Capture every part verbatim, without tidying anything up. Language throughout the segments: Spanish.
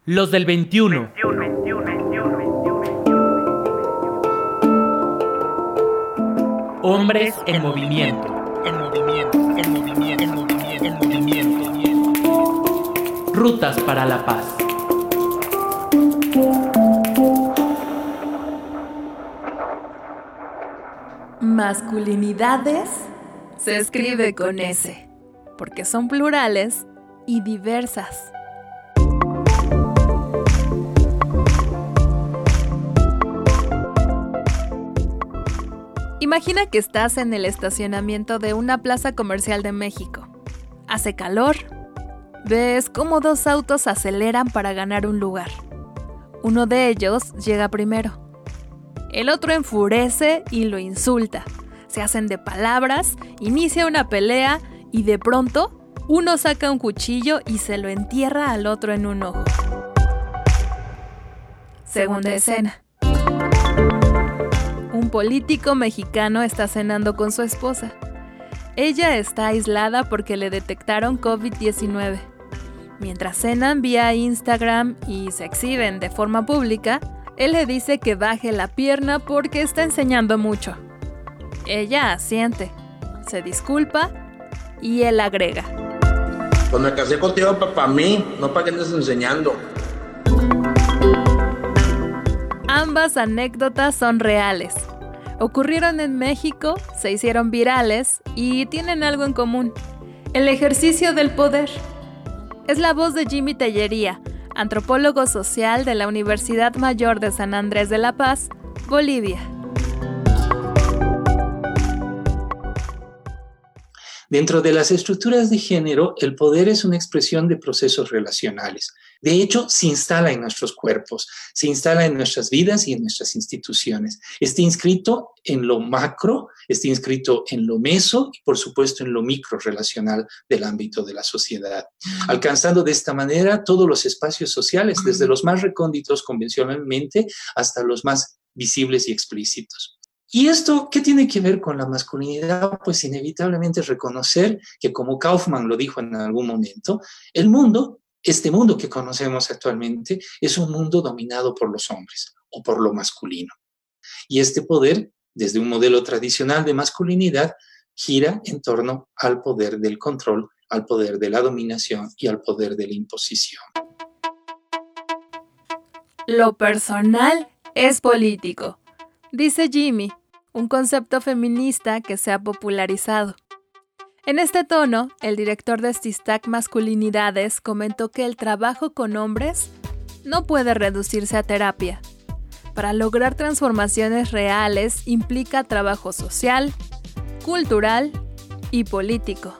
Los del veintiuno. Hombres en movimiento. En movimiento, en movimiento, en movimiento, en movimiento. Rutas para la paz. Masculinidades se escribe con S, porque son plurales y diversas. Imagina que estás en el estacionamiento de una plaza comercial de México. Hace calor. Ves cómo dos autos aceleran para ganar un lugar. Uno de ellos llega primero. El otro enfurece y lo insulta. Se hacen de palabras, inicia una pelea y de pronto uno saca un cuchillo y se lo entierra al otro en un ojo. Segunda escena. Un político mexicano está cenando con su esposa. Ella está aislada porque le detectaron covid diecinueve. Mientras cenan vía Instagram y se exhiben de forma pública, él le dice que baje la pierna porque está enseñando mucho. Ella asiente, se disculpa y él agrega: Pues me casé contigo para mí, no para que andes enseñando. Ambas anécdotas son reales. Ocurrieron en México, se hicieron virales y tienen algo en común: el ejercicio del poder. Es la voz de Jimmy Tellería, antropólogo social de la Universidad Mayor de San Andrés de la Paz, Bolivia. Dentro de las estructuras de género, el poder es una expresión de procesos relacionales. De hecho, se instala en nuestros cuerpos, se instala en nuestras vidas y en nuestras instituciones. Está inscrito en lo macro, está inscrito en lo meso y, por supuesto, en lo micro relacional del ámbito de la sociedad, alcanzando de esta manera todos los espacios sociales, desde los más recónditos convencionalmente hasta los más visibles y explícitos. ¿Y esto qué tiene que ver con la masculinidad? Pues inevitablemente reconocer que, como Kaufman lo dijo en algún momento, el mundo, este mundo que conocemos actualmente, es un mundo dominado por los hombres o por lo masculino. Y este poder, desde un modelo tradicional de masculinidad, gira en torno al poder del control, al poder de la dominación y al poder de la imposición. Lo personal es político, dice Jimmy, un concepto feminista que se ha popularizado. En este tono, el director de Stistac Masculinidades comentó que el trabajo con hombres no puede reducirse a terapia. Para lograr transformaciones reales implica trabajo social, cultural y político.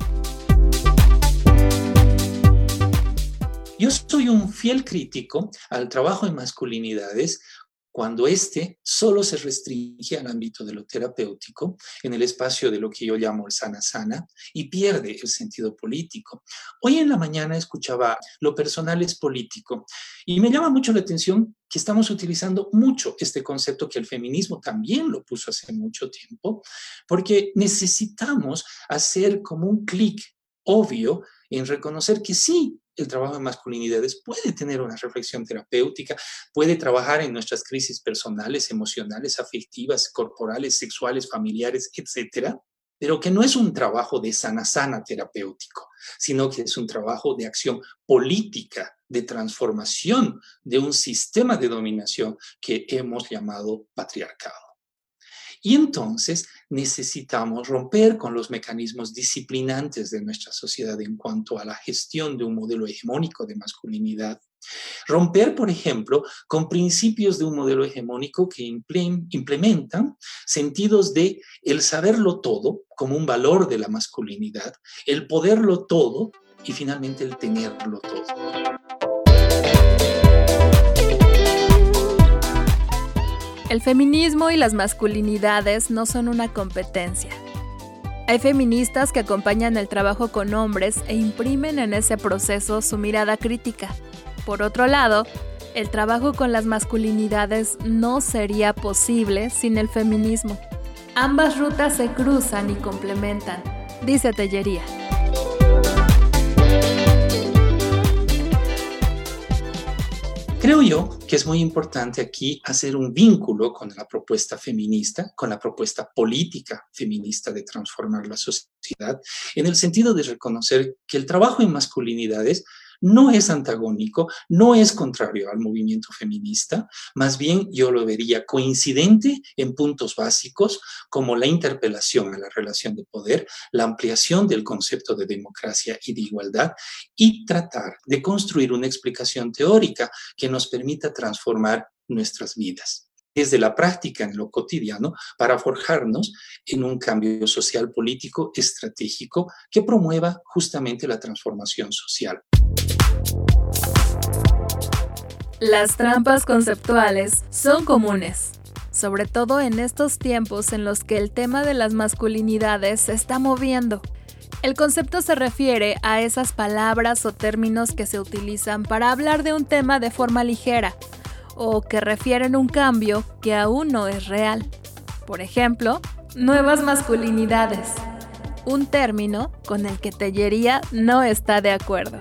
Yo soy un fiel crítico al trabajo en masculinidades cuando éste solo se restringe al ámbito de lo terapéutico, en el espacio de lo que yo llamo el sana-sana, y pierde el sentido político. Hoy en la mañana escuchaba lo personal es político, y me llama mucho la atención que estamos utilizando mucho este concepto que el feminismo también lo puso hace mucho tiempo, porque necesitamos hacer como un clic obvio en reconocer que sí, el trabajo en masculinidades puede tener una reflexión terapéutica, puede trabajar en nuestras crisis personales, emocionales, afectivas, corporales, sexuales, familiares, etcétera, pero que no es un trabajo de sana-sana terapéutico, sino que es un trabajo de acción política, de transformación de un sistema de dominación que hemos llamado patriarcado. Y entonces necesitamos romper con los mecanismos disciplinantes de nuestra sociedad en cuanto a la gestión de un modelo hegemónico de masculinidad. Romper, por ejemplo, con principios de un modelo hegemónico que implementan sentidos de el saberlo todo como un valor de la masculinidad, el poderlo todo y finalmente el tenerlo todo. El feminismo y las masculinidades no son una competencia. Hay feministas que acompañan el trabajo con hombres e imprimen en ese proceso su mirada crítica. Por otro lado, el trabajo con las masculinidades no sería posible sin el feminismo. Ambas rutas se cruzan y complementan, dice Tellería. Creo yo que es muy importante aquí hacer un vínculo con la propuesta feminista, con la propuesta política feminista de transformar la sociedad, en el sentido de reconocer que el trabajo en masculinidades no es antagónico, no es contrario al movimiento feminista, más bien yo lo vería coincidente en puntos básicos como la interpelación a la relación de poder, la ampliación del concepto de democracia y de igualdad y tratar de construir una explicación teórica que nos permita transformar nuestras vidas desde la práctica en lo cotidiano para forjarnos en un cambio social, político, estratégico que promueva justamente la transformación social. Las trampas conceptuales son comunes, sobre todo en estos tiempos en los que el tema de las masculinidades se está moviendo. El concepto se refiere a esas palabras o términos que se utilizan para hablar de un tema de forma ligera, o que refieren un cambio que aún no es real. Por ejemplo, nuevas masculinidades, un término con el que Tellería no está de acuerdo.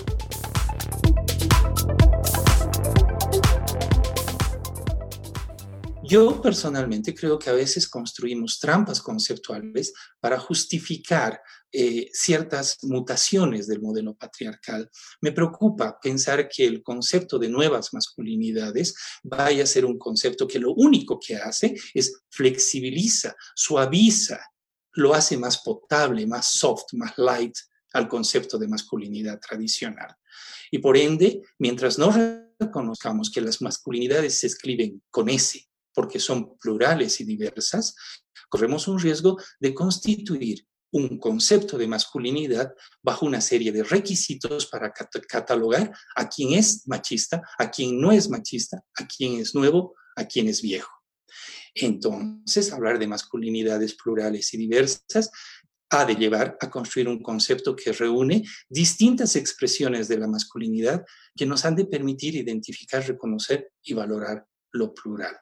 Yo personalmente creo que a veces construimos trampas conceptuales para justificar eh, ciertas mutaciones del modelo patriarcal. Me preocupa pensar que el concepto de nuevas masculinidades vaya a ser un concepto que lo único que hace es flexibiliza, suaviza, lo hace más potable, más soft, más light al concepto de masculinidad tradicional. Y por ende, mientras no reconozcamos que las masculinidades se escriben con S, porque son plurales y diversas, corremos un riesgo de constituir un concepto de masculinidad bajo una serie de requisitos para cat- catalogar a quien es machista, a quien no es machista, a quien es nuevo, a quien es viejo. Entonces, hablar de masculinidades plurales y diversas ha de llevar a construir un concepto que reúne distintas expresiones de la masculinidad que nos han de permitir identificar, reconocer y valorar lo plural.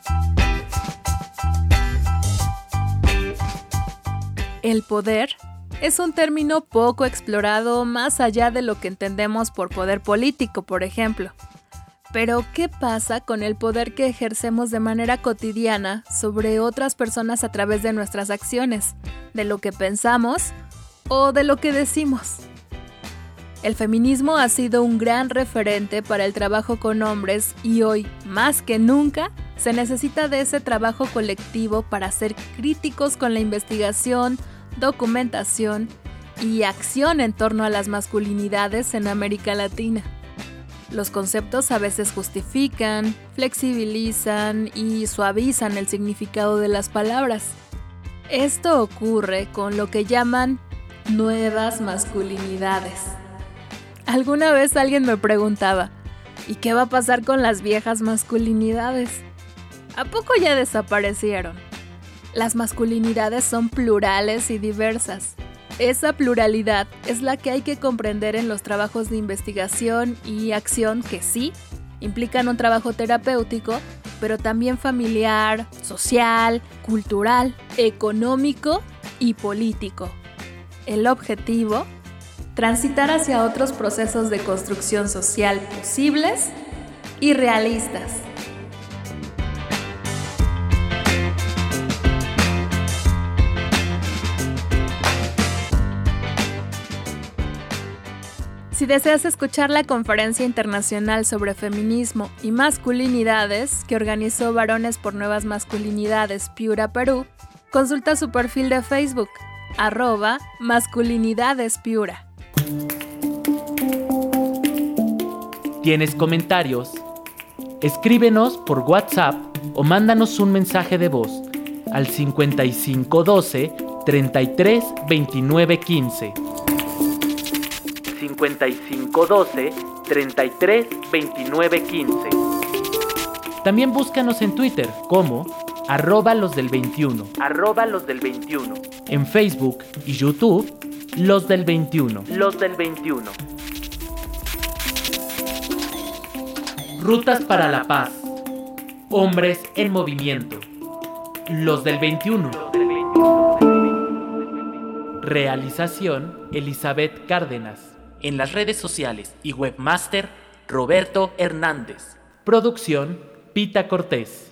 El poder es un término poco explorado más allá de lo que entendemos por poder político, por ejemplo. Pero, ¿qué pasa con el poder que ejercemos de manera cotidiana sobre otras personas a través de nuestras acciones, de lo que pensamos o de lo que decimos? El feminismo ha sido un gran referente para el trabajo con hombres y hoy, más que nunca, se necesita de ese trabajo colectivo para ser críticos con la investigación, documentación y acción en torno a las masculinidades en América Latina. Los conceptos a veces justifican, flexibilizan y suavizan el significado de las palabras. Esto ocurre con lo que llaman nuevas masculinidades. Alguna vez alguien me preguntaba, ¿y qué va a pasar con las viejas masculinidades? ¿A poco ya desaparecieron? Las masculinidades son plurales y diversas. Esa pluralidad es la que hay que comprender en los trabajos de investigación y acción que sí implican un trabajo terapéutico, pero también familiar, social, cultural, económico y político. El objetivo: transitar hacia otros procesos de construcción social posibles y realistas. Si deseas escuchar la conferencia internacional sobre feminismo y masculinidades que organizó Varones por Nuevas Masculinidades Piura, Perú, consulta su perfil de Facebook, arroba masculinidades-piura. ¿Tienes comentarios? Escríbenos por WhatsApp o mándanos un mensaje de voz al cincuenta y cinco doce, treinta y tres, veintinueve, quince. cincuenta y cinco doce, treinta y tres, veintinueve, quince. También búscanos en Twitter como arroba los del veintiuno. Arroba los del veintiuno. En Facebook y YouTube, los del veintiuno. Los del veintiuno. Rutas para la paz. Hombres en movimiento. Los del veintiuno. Realización Elizabeth Cárdenas. En las redes sociales y webmaster Roberto Hernández. Producción, Pita Cortés.